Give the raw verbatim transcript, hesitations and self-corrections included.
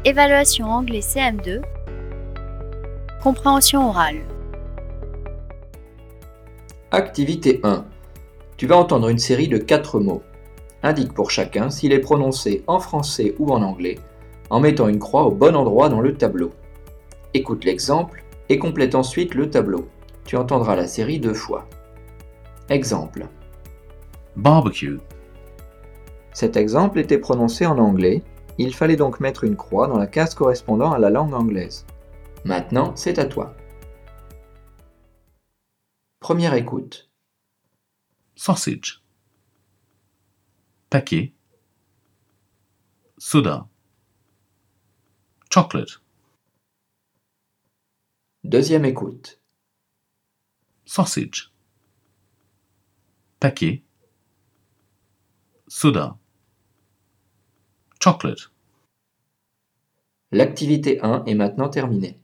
Évaluation anglais C M deux. Compréhension orale. Activité un. Tu vas entendre une série de quatre mots. Indique pour chacun s'il est prononcé en français ou en anglais, en mettant une croix au bon endroit dans le tableau. Écoute l'exemple et complète ensuite le tableau. Tu entendras la série deux fois. Exemple. Barbecue, Cet exemple était prononcé en anglais, il fallait donc mettre une croix dans la case correspondant à la langue anglaise. Maintenant, c'est à toi. Première écoute. sausage, paquet, soda, chocolate, Deuxième écoute. sausage, paquet, soda, chocolate. L'activité un est maintenant terminée.